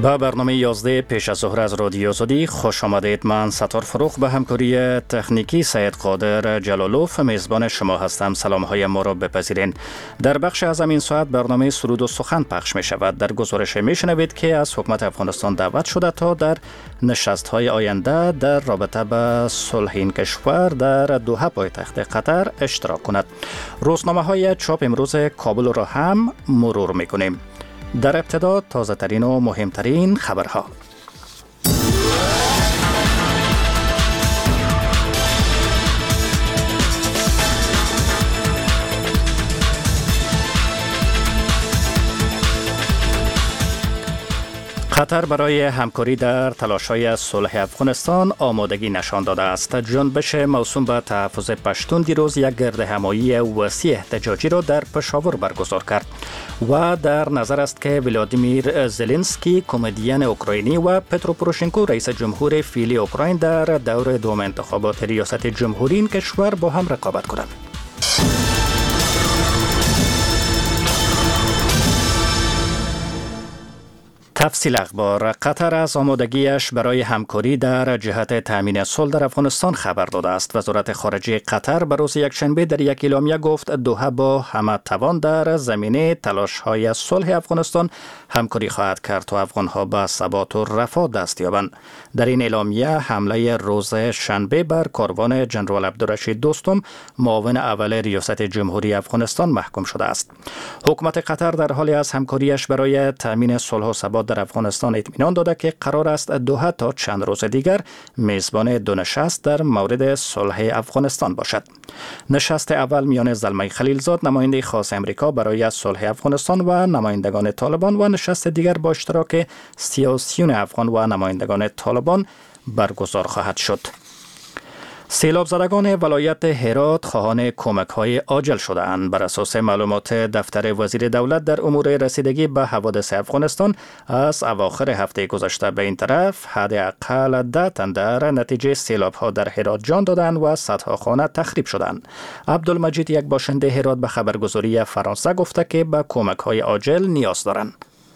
با برنامه 11 پیش از ظهر از رادیو آزادی خوش آمدید. من ستار فروخ به همکاری تکنیکی سید قادر جلالوف میزبان شما هستم. سلام های ما را بپذیرین. در بخش از این ساعت برنامه سرود و سخن پخش می شود. در گزارش می شنوید که از حکومت افغانستان دعوت شده تا در نشست های آینده در رابطه با صلح این کشور در دوحه پایتخت قطر اشتراک کند. روزنامه های چاپ امروز کابل را هم مرور می کنیم. در ابتدا تازه ترین و مهمترین خبرها. قطر برای همکاری در تلاش‌های صلح افغانستان آمادگی نشان داده است. جنبش موسوم به تحفظ پشتون دیروز یک گردهمایی وسیع احتجاجی را در پشاور برگزار کرد و در نظر است که ولادیمیر زلنسکی کمدین اوکراینی و پترو پوروشنکو رئیس جمهور فعلی اوکراین در دور دوم انتخابات ریاست جمهوری این کشور با هم رقابت کنند. تفصیل اخبار. قطر از آمادگیش برای همکاری در جهت تامین صلح در افغانستان خبر داده است. وزارت خارجه قطر به روز یکشنبه در یک اعلامیه گفت دوحه با همه توان در زمینه تلاش‌های صلح افغانستان همکاری خواهد کرد تا افغان‌ها به ثبات و رفاه دست یابند. در این اعلامیه حمله روز شنبه بر کاروان جنرال عبدالرشید دوستم معاون اول ریاست جمهوری افغانستان محکوم شده است. حکومت قطر در حالی از همکاریش برای تامین صلح و ثبات در افغانستان اطمینان داده که قرار است دوحه تا چند روز دیگر میزبان دو نشست در مورد صلح افغانستان باشد. نشست اول میان زلمه خلیلزاد نماینده خاص امریکا برای صلح افغانستان و نمایندگان طالبان و نشست دیگر با اشتراک سیاسیون افغان و نمایندگان طالبان برگزار خواهد شد. سیلاب زدگان ولایت هرات خواهان کمک‌های عاجل شده‌اند. بر اساس معلومات دفتر وزیر دولت در امور رسیدگی به حوادث افغانستان از اواخر هفته گذشته به این طرف حداقل 10 تن در نتیجه سیلاب‌ها در هرات جان دادند و صدها خانه تخریب شدند. عبدالمجید یک باشنده هرات به خبرگزاری فرانسه گفته که به کمک‌های عاجل نیاز دارند.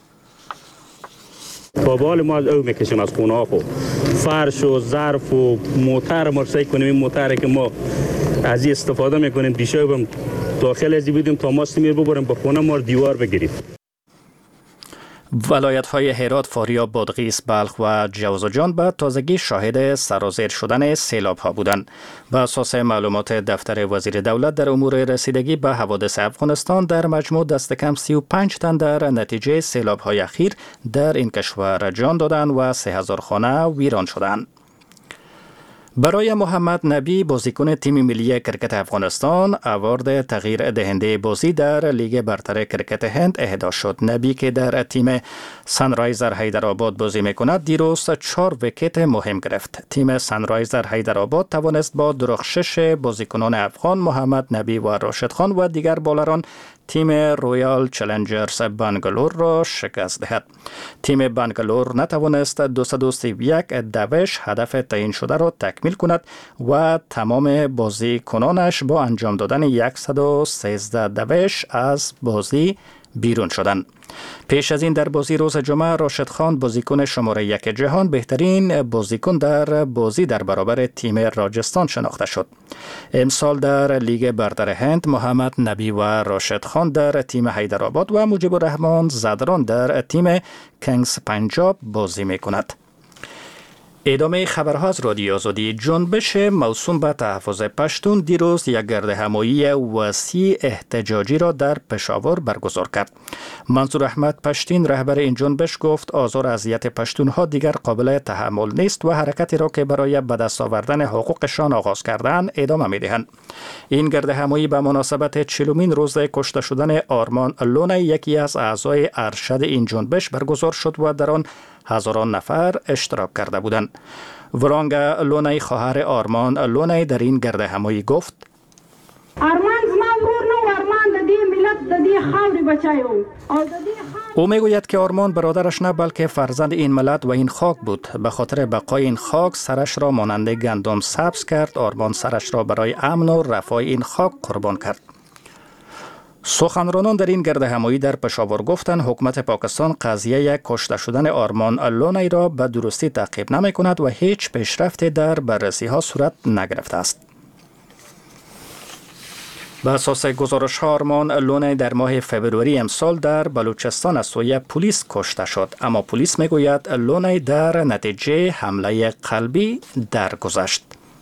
بابال ما از او میکشیم از خونه ها خو فرش و ظرف و موتر ما سعی کنیم این موتر که ما از این استفاده میکنیم دیشب هم داخل ازی بودیم تا ماست میر ببریم به خونه ما دیوار بگیریم. ولایت‌های هرات، فاریاب، بادغیس، بلخ و جوزجان به تازگی شاهد سرازیر شدن سیلاب‌ها بودند. بر اساس معلومات دفتر وزیر دولت در امور رسیدگی به حوادث افغانستان در مجموع دست کم 35 تن در نتیجه سیلاب‌های اخیر در این کشور جان دادند و 3000 خانه ویران شدند. برای محمد نبی بازیکن تیم ملی کرکت افغانستان اوارد تغییر دهنده بازی در لیگ برتر کرکت هند اهدا شد. نبی که در تیم سنرایزر حیدرآباد بازی میکند دیروز 4 ویکت مهم گرفت. تیم سنرایزر حیدرآباد توانست با درخشش بازیکنان افغان محمد نبی و راشد خان و دیگر بالران تیم رویال چالنجرز بنگلور را شکست دهد. تیم بنگلور نتوانست 231 دوش هدف تعیین شده را تکمیل کند و تمام بازیکنانش با انجام دادن 113 دوش از بازی بیرون شدند. پیش از این در بازی روز جمعه راشد خان بازیکن شماره 1 جهان بهترین بازیکن در بازی در برابر تیم راجستان شناخته شد. امسال در لیگ برتر هند محمد نبی و راشد خان در تیم حیدرآباد و مجیب الرحمن زدران در تیم کنگز پنجاب بازی می کند. ادامه خبرها از رادیو آزادی. جنبش موسوم به تحفظ پشتون دیروز یک گردهمایی وسیع احتجاجی را در پشاور برگزار کرد. منصور احمد پشتین رهبر این جنبش گفت آزار اذیت پشتونها دیگر قابل تحمل نیست و حرکتی را که برای به دست آوردن حقوقشان آغاز کردند ادامه می‌دهند. این گردهمایی به مناسبت 40مین روز کشته شدن آرمان لونه یکی از اعضای ارشد این جنبش برگزار شد و در آن هزاران نفر اشتراک کرده بودند. ورانگا لونای خواهر آرمان لونای در این گردهمایی گفت آرمان زما ورور نو، آرمان د دې ملت د دې خاورې بچای و او د دې او میگوید که آرمان برادرش نه بلکه فرزند این ملت و این خاک بود. به خاطر بقای این خاک سرش را مانند گندم سبز کرد. آرمان سرش را برای امن و رفاه این خاک قربان کرد. سخنرانان در این گرد همایی در پشاور گفتند حکومت پاکستان قضیه کشته شدن آرمان لونی را به درستی تعقیب نمی کند و هیچ پیشرفتی در بررسی ها صورت نگرفته است. به اساس گزارش ها آرمان لونی در ماه فوریه امسال در بلوچستان از سوی پلیس کشته شد، اما پلیس میگوید لونی در نتیجه حمله قلبی درگذشت.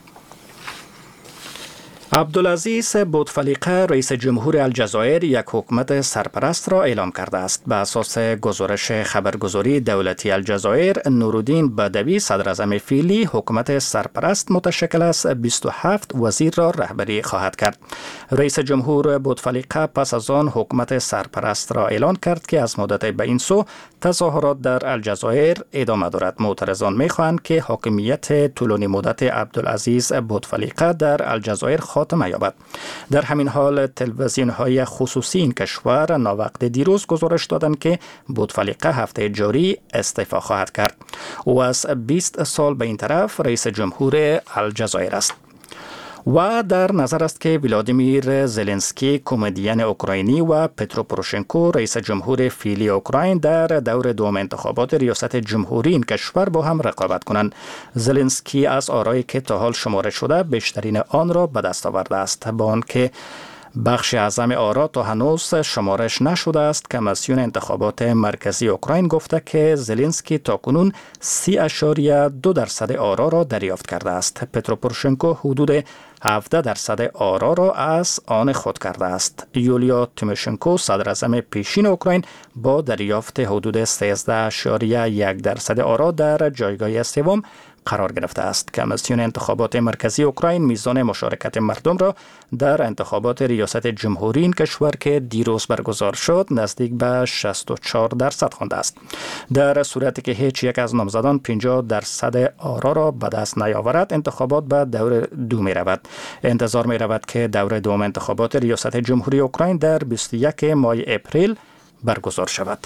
عبدالعزیز بوتفلیقه رئیس جمهور الجزایر یک حکومت سرپرست را اعلام کرده است. به اساس گزارش خبرگزاری دولتی الجزایر، نورالدین بدوی صدر اعظم فعلی حکومت سرپرست متشکل از 27 وزیر را رهبری خواهد کرد. رئیس جمهور بوتفلیقه پس از آن حکومت سرپرست را اعلان کرد که از مدت به این سو تظاهرات در الجزایر ادامه دارد. معترضان می‌خواهند که حاکمیت طولانی مدت عبدالعزیز بوتفلیقه در الجزایر خاتمه یابد. در همین حال تلویزیون‌های خصوصی این کشور ناوقت دیروز گزارش دادند که بوتفلیقه هفته جاری استعفا خواهد کرد. او از 20 سال به این طرف رئیس جمهور الجزایر است. و در نظر است که ولادیمیر زلنسکی کمدین اوکراینی و پترو پوروشنکو رئیس جمهور فعلی اوکراین در دور دوم انتخابات ریاست جمهوری این کشور با هم رقابت کنند. زلنسکی از آرایی که تا حال شماره شده بیشترین آن را به دست آورده است، با آنکه بخش اعظم آرا تا هنوز شمارش نشده است. کمیسیون انتخابات مرکزی اوکراین گفته که زلنسکی تاکنون 30.2% آرا را دریافت کرده است. پترو پوروشنکو حدود 17% آرا را از آن خود کرده است. یولیا تیموشنکو صدر اعظم پیشین اوکراین با دریافت حدود 13.1% آرا در جایگاه سوم قرار گرفته است. کمیسیون انتخابات مرکزی اوکراین میزان مشارکت مردم را در انتخابات ریاست جمهوری این کشور که دیروز برگزار شد نزدیک به 64% خوانده است. در صورتی که هیچ یک از نامزدان 50% آرا را به دست نیاورد، انتخابات به دور دو می رود. انتظار می رود که دور دوم انتخابات ریاست جمهوری اوکراین در 21 ماه اپریل برگزار شود.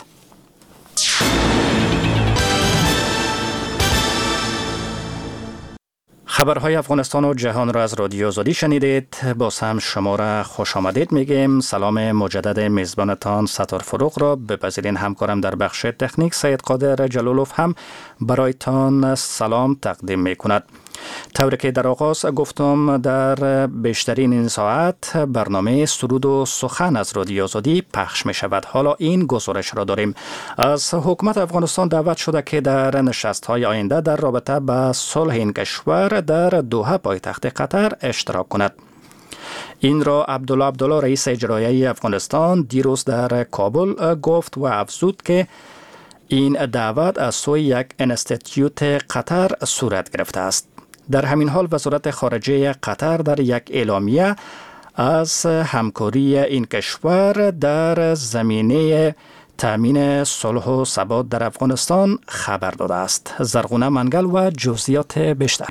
خبرهای افغانستان و جهان را از رادیو آزادی شنیدید. باز هم شما را خوش آمدید میگیم. سلام مجدد میزبانتان ستار فروغ را بپذیرین. همکارم در بخش تکنیک سید قادر جلالوف هم برایتان سلام تقدیم میکند. طوری که در آغاز گفتم، در بیشترین این ساعت برنامه سرود و سخن از رادیو آزادی پخش می شود. حالا این گزارش را داریم. از حکومت افغانستان دعوت شده که در نشست‌های آینده در رابطه با صلح این کشور در دوحه پایتخت قطر اشتراک کند. این را عبدالله رئیس اجرایی افغانستان دیروز در کابل گفت و افزود که این دعوت از سوی یک انستیتیوت قطر صورت گرفته است. در همین حال وزارت خارجه قطر در یک اعلامیه از همکاری این کشور در زمینه تامین صلح و ثبات در افغانستان خبر داده است. زرغونه منگل و جزئیات بیشتر.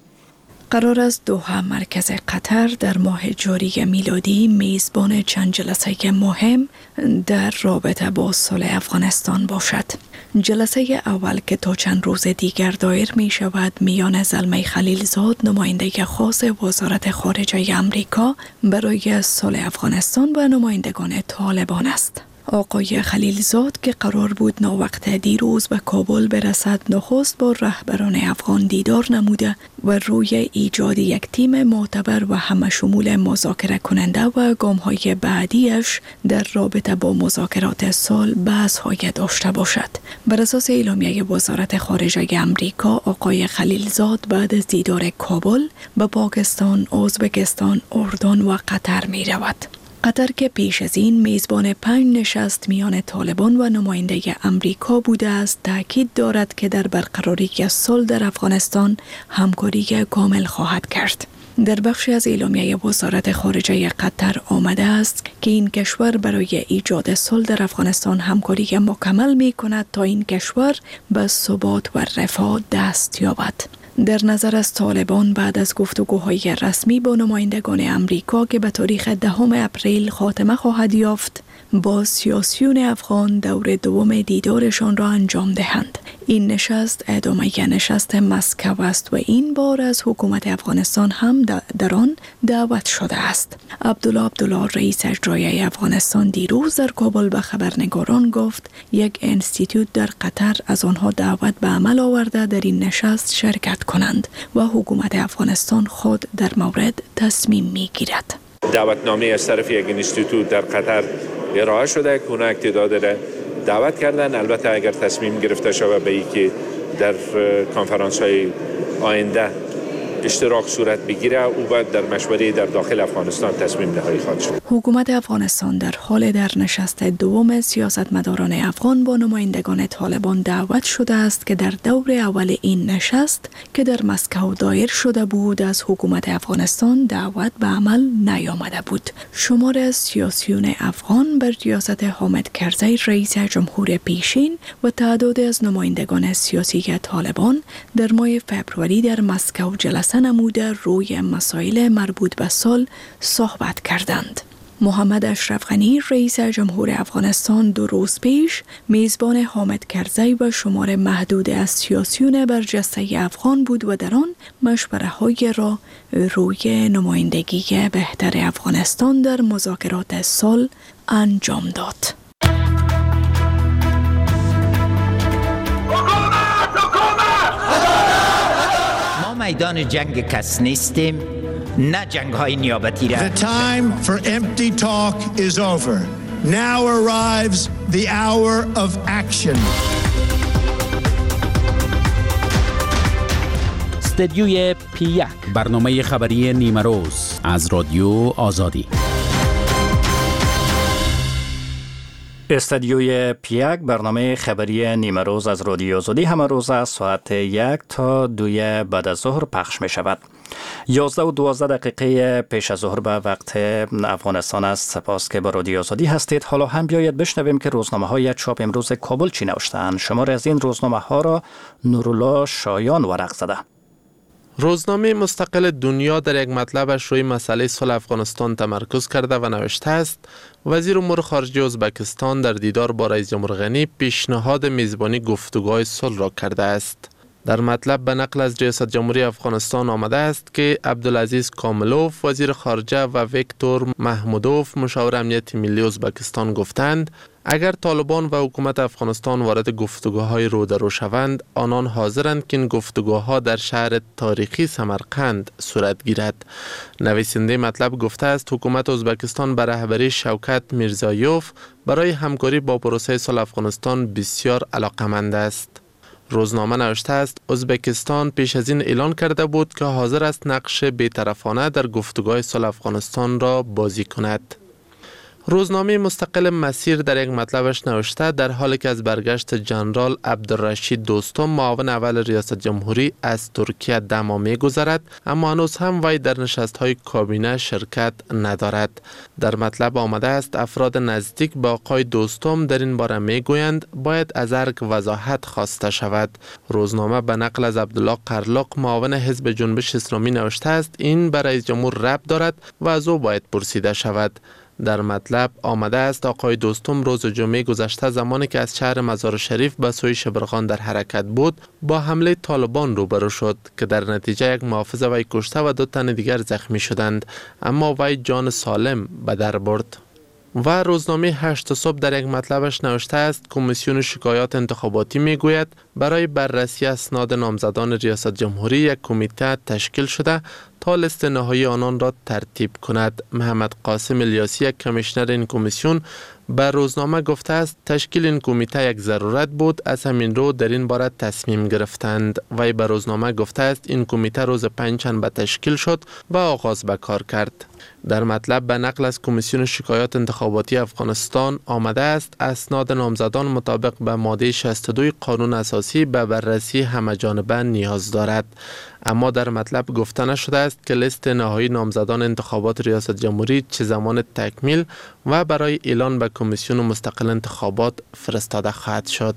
قرار است دوحه مرکز قطر در ماه جاری میلادی میزبان چند جلسه مهم در رابطه با صلح افغانستان باشد. جلسه اول که تا چند روز دیگر دایر می شود میان زلمه خلیلزاد نماینده خاص وزارت خارجه امریکا برای صلح افغانستان و نمایندگان طالبان است. آقای خلیلزاد که قرار بود ناوقت دیروز به کابل برسد، نخست با رهبران افغان دیدار نموده و روی ایجاد یک تیم معتبر و همه شمول مذاکره کننده و گام‌های بعدیش در رابطه با مذاکرات صلح بحث‌های داشته باشد. بر اساس اعلامیه وزارت خارجه امریکا، آقای خلیلزاد بعد از دیدار کابل به پاکستان، ازبکستان، اردن و قطر می رود. قطر که پیش از این میزبان 5 نشست میان طالبان و نماینده امریکا بوده است، تاکید دارد که در برقراری صلح در افغانستان همکاری کامل خواهد کرد. در بخشی از اعلامیه وزارت خارجه قطر آمده است که این کشور برای ایجاد صلح در افغانستان همکاری مکمل می کند تا این کشور به ثبات و رفاه دست یابد. در نظر از طالبان بعد از گفتگوهای رسمی با نمایندگان امریکا که به تاریخ 10 اپریل خاتمه خواهد یافت، با سیاسیون افغان دور دوم دیدارشان را انجام دهند. این نشست ادامه نشست مسکو است و این بار از حکومت افغانستان هم در آن دعوت شده است. عبدالله رئیس اجرایی افغانستان دیروز در کابل به خبرنگاران گفت یک انستیتوت در قطر از آنها دعوت به عمل آورده در این نشست شرکت کنند و حکومت افغانستان خود در مورد تصمیم میگیرد. دعوتنامه از طرف یک انستیتوت در قطر ارائه شده که اونا اقتدا داره دعوت کردن. البته اگر تصمیم گرفته شود به اینکه در کنفرانس های آینده اشتراک صورت بگیره او باید در مشوره در داخل افغانستان تصمیم نهایی خواهد شد. حکومت افغانستان در حال در نشست دوم سیاستمداران افغان با نمایندگان طالبان دعوت شده است که در دور اول این نشست که در مسکو دایر شده بود از حکومت افغانستان دعوت به عمل نیامده بود. شمار از سیاسیون افغان بر ریاست حامد کرزی رئیس جمهور پیشین و تعداد از نمایندگان سیاسی طالبان در ماه فوریه در مسکو جلسه نموده روی مسائل مربوط به سال صحبت کردند. محمد اشرف غنی رئیس جمهور افغانستان 2 روز پیش میزبان حامد کرزی و شمار محدود از سیاسیون برجسته افغان بود و در آن مشوره‌های را روی نمایندگی بهتر افغانستان در مذاکرات صلح انجام داد. میدان جنگ کس نیستیم، نه جنگ های نیابتی را. The time for empty talk is over. Now arrives the hour of action. استدیوی P1 برنامه خبری نیمه روز از رادیو آزادی. استدیوی P1 برنامه خبری نیمه روز از رادیو آزادی همه روز از ساعت 1 تا 2 بعد از ظهر پخش می شود. 11 و 12 دقیقه پیش از ظهر به وقت افغانستان است. سپاس که با رادیو آزادی هستید. حالا هم بیایید بشنویم که روزنامه های چاپ امروز کابل چی نوشتند. شماری از این روزنامه ها را نورالله شایان ورق زده. روزنامه مستقل دنیا در یک مطلبش روی مسئله صلح افغانستان تمرکز کرده و نوشته است وزیر امور خارجه ازبکستان در دیدار با رئیس جمهور غنی پیشنهاد میزبانی گفتگوهای صلح را کرده است. در مطلب به نقل از ریاست جمهوری افغانستان آمده است که عبدالعزیز کاملوف وزیر خارجه و ویکتور محمودوف مشاور امنیت ملی ازبکستان گفتند اگر طالبان و حکومت افغانستان وارد گفتگوهای رو در رو شوند آنان حاضرند که این گفتگوها در شهر تاریخی سمرقند صورت گیرد. نویسنده مطلب گفته است حکومت ازبکستان به رهبری شوکت میرزایوف برای همکاری با پروسه صلح افغانستان بسیار علاقمند است. روزنامه نوشته است ازبکستان پیش از این اعلان کرده بود که حاضر است نقش بی‌طرفانه در گفتگوهای صلح افغانستان را بازی کند. روزنامه مستقل مسیر در یک مطلبش نوشته در حالی که از برگشت جنرال عبدالرشید دوستم معاون اول ریاست جمهوری از ترکیه دما می‌گذرد اما هنوز هم وی در نشست‌های کابینه شرکت ندارد. در مطلب آمده است افراد نزدیک به آقای دوستم در این باره میگویند باید از ارگ وضاحت خواسته شود. روزنامه به نقل از عبدالله قرلق معاون حزب جنبش اسلامی نوشته است این به رئیس جمهور ربط دارد و از او باید پرسیده شود. در مطلب آمده است آقای دوستم روز جمعه گذشته زمانی که از شهر مزار شریف به سوی شبرغان در حرکت بود با حمله طالبان روبرو شد که در نتیجه یک محافظ وی کشته و 2 تن دیگر زخمی شدند اما وی جان سالم به در برد. و روزنامه 8 صبح در یک مطلبش نوشته است کمیسیون شکایات انتخاباتی میگوید برای بررسی اسناد نامزدان ریاست جمهوری یک کمیته تشکیل شده تا لیست نهایی آنان را ترتیب کند. محمد قاسم الیاسی یک کمیشنر این کمیسیون به روزنامه گفته است تشکیل این کمیته یک ضرورت بود از همین رو در این باره تصمیم گرفتند. وی به روزنامه گفته است این کمیته روز 5 شنبه تشکیل شد و آغاز به کار کرد. در مطلب به نقل از کمیسیون شکایات انتخاباتی افغانستان آمده است اسناد نامزدان مطابق به ماده 62 قانون اساسی به بررسی همه‌جانبه نیاز دارد. اما در مطلب گفته نشده است که لیست نهایی نامزدان انتخابات ریاست جمهوری چه زمان تکمیل و برای اعلان به کمیسیون مستقل انتخابات فرستاده خواهد شد.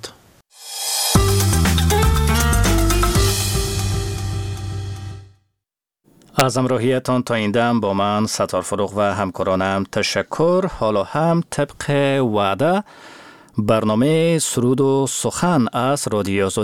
از همراهیتان تا این دم با من ستار فروغ و همکارانم تشکر. حالا هم طبق وعده برنامه سرود و سخن از رادیو